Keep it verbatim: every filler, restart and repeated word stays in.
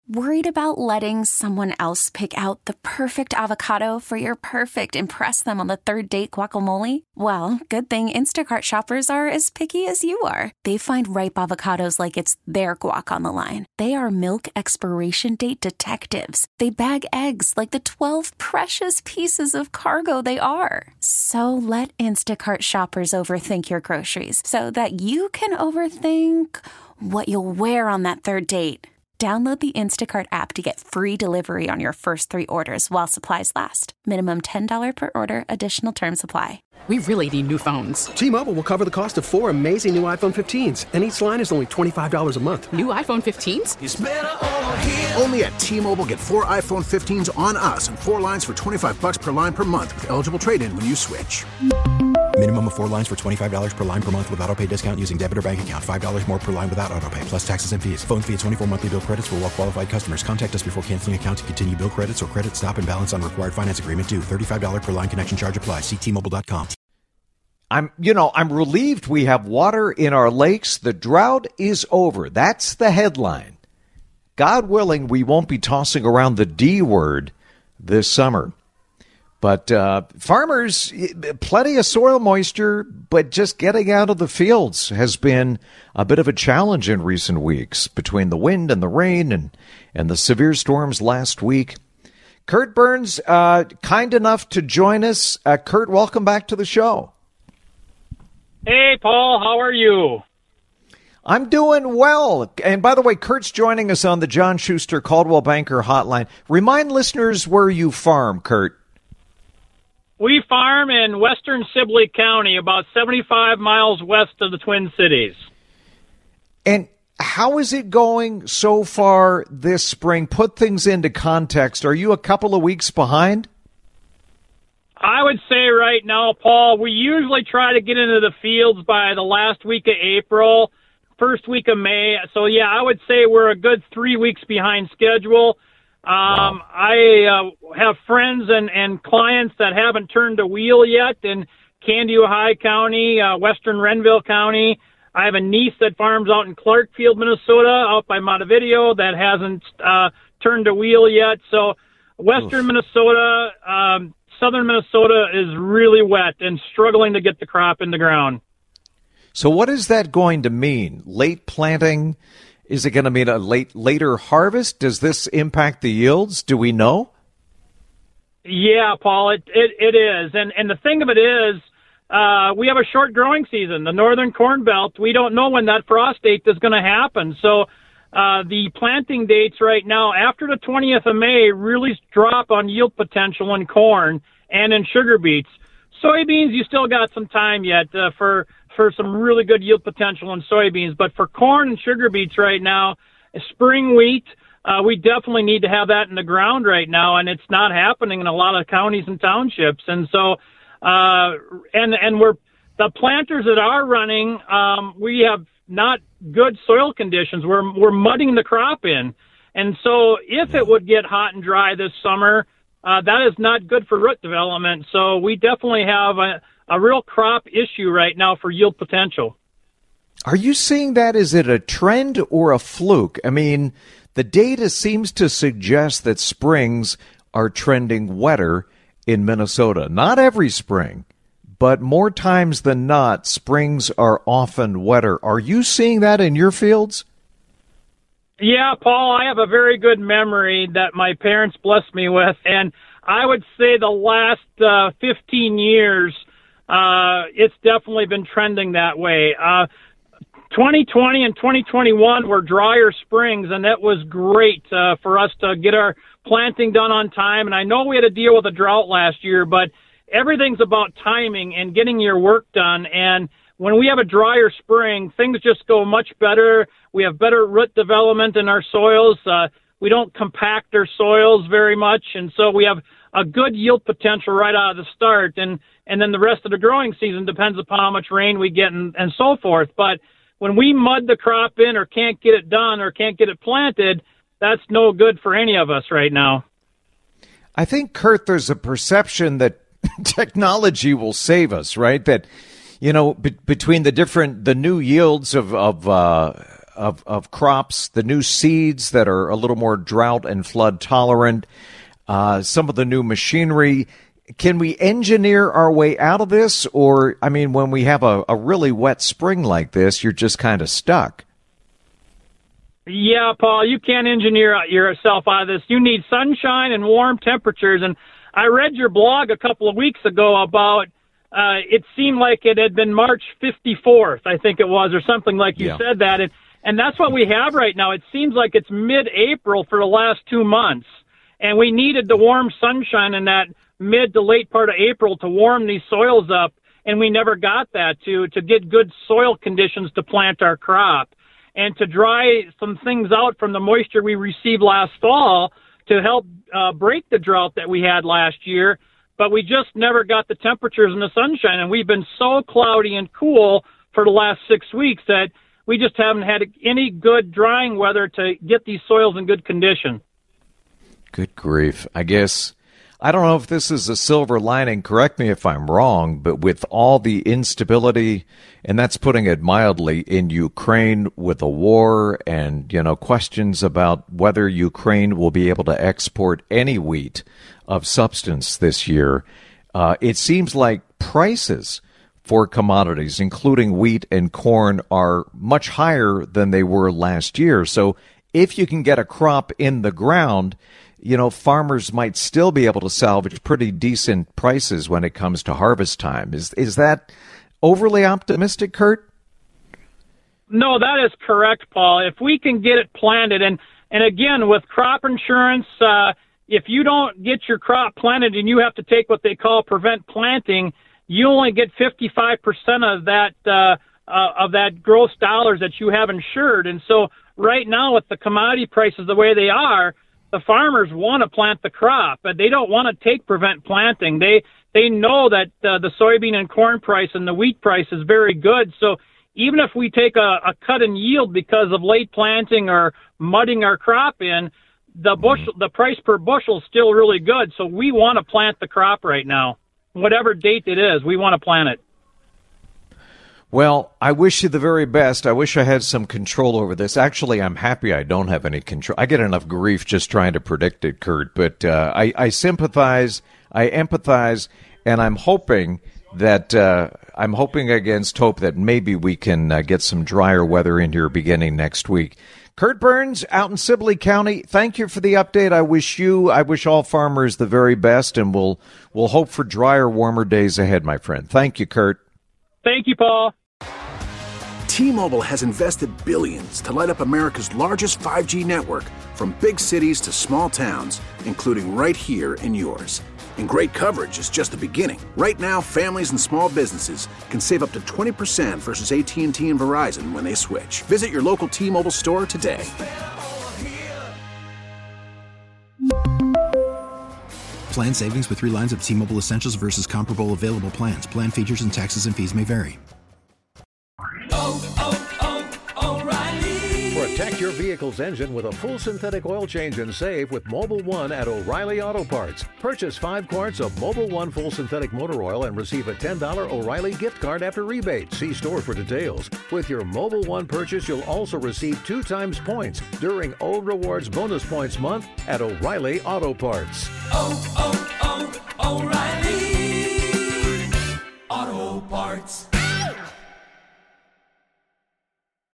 Worried about letting someone else pick out the perfect avocado for your perfect impress them on the third date guacamole? Well, good thing Instacart shoppers are as picky as you are. They find ripe avocados like it's their guac on the line. They are milk expiration date detectives. They bag eggs like the twelve precious pieces of cargo they are. So let Instacart shoppers overthink your groceries so that you can overthink what you'll wear on that third date. Download the Instacart app to get free delivery on your first three orders while supplies last. Minimum ten dollars per order. Additional terms apply. We really need new phones. T-Mobile will cover the cost of four amazing new iPhone fifteens, and each line is only twenty-five dollars a month. New iPhone fifteens? It's better over here. Only at T-Mobile, get four iPhone fifteens on us and four lines for twenty-five dollars per line per month with eligible trade-in when you switch. Minimum of four lines for twenty-five dollars per line per month with autopay discount using debit or bank account. five dollars more per line without autopay, plus taxes and fees. Phone fee at twenty-four monthly bill credits for well-qualified customers. Contact us before canceling account to continue bill credits or credit stop and balance on required finance agreement due. thirty-five dollars per line connection charge applies. See T Mobile dot com. I'm, you know, I'm relieved we have water in our lakes. The drought is over. That's the headline. God willing, we won't be tossing around the D word this summer. But uh, farmers, plenty of soil moisture, but just getting out of the fields has been a bit of a challenge in recent weeks between the wind and the rain and, and the severe storms last week. Kurt Burns, uh, kind enough to join us. Uh, Kurt, welcome back to the show. Hey, Paul, how are you? I'm doing well. And by the way, Kurt's joining us on the John Schuster Caldwell Banker Hotline. Remind listeners where you farm, Kurt. We farm in western Sibley County, about seventy-five miles west of the Twin Cities. And how is it going so far this spring? Put things into context. Are you a couple of weeks behind? I would say right now, Paul, we usually try to get into the fields by the last week of April, first week of May. So, yeah, I would say we're a good three weeks behind schedule. Um, wow. I uh, have friends and, and clients that haven't turned a wheel yet in Candy, Ohio County, uh, western Renville County. I have a niece that farms out in Clarkfield, Minnesota, out by Montevideo, that hasn't uh, turned a wheel yet. So western Oof. Minnesota, um, southern Minnesota is really wet and struggling to get the crop in the ground. So what is that going to mean? Late planting? Is it going to mean a late later harvest? Does this impact the yields? Do we know? Yeah, Paul, it it, it is. And and the thing of it is, uh, we have a short growing season. The northern corn belt, we don't know when that frost date is going to happen. So uh, the planting dates right now, after the twentieth of May, really drop on yield potential in corn and in sugar beets. Soybeans, you still got some time yet uh, for for some really good yield potential in soybeans. But for corn and sugar beets right now, spring wheat, uh, we definitely need to have that in the ground right now, and it's not happening in a lot of counties and townships. And so, uh, and and we're the planters that are running, um, we have not good soil conditions. We're we're mudding the crop in, and so if it would get hot and dry this summer, uh, that is not good for root development. So we definitely have a a real crop issue right now for yield potential. Are you seeing that? Is it a trend or a fluke? I mean, the data seems to suggest that springs are trending wetter in Minnesota. Not every spring, but more times than not, springs are often wetter. Are you seeing that in your fields? Yeah, Paul, I have a very good memory that my parents blessed me with, and I would say the last uh, fifteen years, Uh, it's definitely been trending that way. Uh, twenty twenty and twenty twenty-one were drier springs, and that was great uh, for us to get our planting done on time. And I know we had to deal with a drought last year, but everything's about timing and getting your work done. And when we have a drier spring, things just go much better. We have better root development in our soils. Uh, we don't compact our soils very much, and so we have a good yield potential right out of the start. And And then the rest of the growing season depends upon how much rain we get and, and so forth. But when we mud the crop in or can't get it done or can't get it planted, that's no good for any of us right now. I think, Kurt, there's a perception that technology will save us, right? That, you know, be- between the different, the new yields of, of, uh, of, of crops, the new seeds that are a little more drought and flood tolerant, uh, some of the new machinery. Can we engineer our way out of this? Or, I mean, when we have a, a really wet spring like this, you're just kind of stuck. Yeah, Paul, you can't engineer yourself out of this. You need sunshine and warm temperatures. And I read your blog a couple of weeks ago about uh, it seemed like it had been March fifty-fourth, I think it was, or something like you yeah. said that. And, and that's what we have right now. It seems like it's mid-April for the last two months. And we needed the warm sunshine in that mid to late part of April to warm these soils up. And we never got that to, to get good soil conditions to plant our crop, and to dry some things out from the moisture we received last fall to help uh, break the drought that we had last year. But we just never got the temperatures and the sunshine, and we've been so cloudy and cool for the last six weeks that we just haven't had any good drying weather to get these soils in good condition. Good grief. I guess, I don't know if this is a silver lining, correct me if I'm wrong, but with all the instability, and that's putting it mildly, in Ukraine with a war and, you know, questions about whether Ukraine will be able to export any wheat of substance this year, uh, it seems like prices for commodities, including wheat and corn, are much higher than they were last year. So if you can get a crop in the ground, you know, farmers might still be able to salvage pretty decent prices when it comes to harvest time. Is is that overly optimistic, Kurt? No, that is correct, Paul. If we can get it planted, and, and again, with crop insurance, uh, if you don't get your crop planted and you have to take what they call prevent planting, you only get fifty-five percent of that uh, uh, of that gross dollars that you have insured. And so right now, with the commodity prices the way they are, the farmers want to plant the crop, but they don't want to take prevent planting. They they know that uh, the soybean and corn price and the wheat price is very good. So even if we take a, a cut in yield because of late planting or mudding our crop in, the bushel, the price per bushel is still really good. So we want to plant the crop right now. Whatever date it is, we want to plant it. Well, I wish you the very best. I wish I had some control over this. Actually, I'm happy I don't have any control. I get enough grief just trying to predict it, Kurt. But uh, I, I sympathize, I empathize, and I'm hoping that uh, I'm hoping against hope that maybe we can uh, get some drier weather in here beginning next week. Kurt Burns out in Sibley County, thank you for the update. I wish you, I wish all farmers the very best, and we'll we'll hope for drier, warmer days ahead, my friend. Thank you, Kurt. Thank you, Paul. T-Mobile has invested billions to light up America's largest five G network, from big cities to small towns, including right here in yours. And great coverage is just the beginning. Right now, families and small businesses can save up to twenty percent versus A T and T and Verizon when they switch. Visit your local T-Mobile store today. Plan savings with three lines of T-Mobile Essentials versus comparable available plans. Plan features and taxes and fees may vary. Oh, oh, oh, O'Reilly. Protect your vehicle's engine with a full synthetic oil change and save with Mobil one at O'Reilly Auto Parts. Purchase five quarts of Mobil one full synthetic motor oil and receive a ten dollars O'Reilly gift card after rebate. See store for details. With your Mobil one purchase, you'll also receive two times points during O Rewards Bonus Points Month at O'Reilly Auto Parts. Oh, oh, oh, O'Reilly Auto Parts.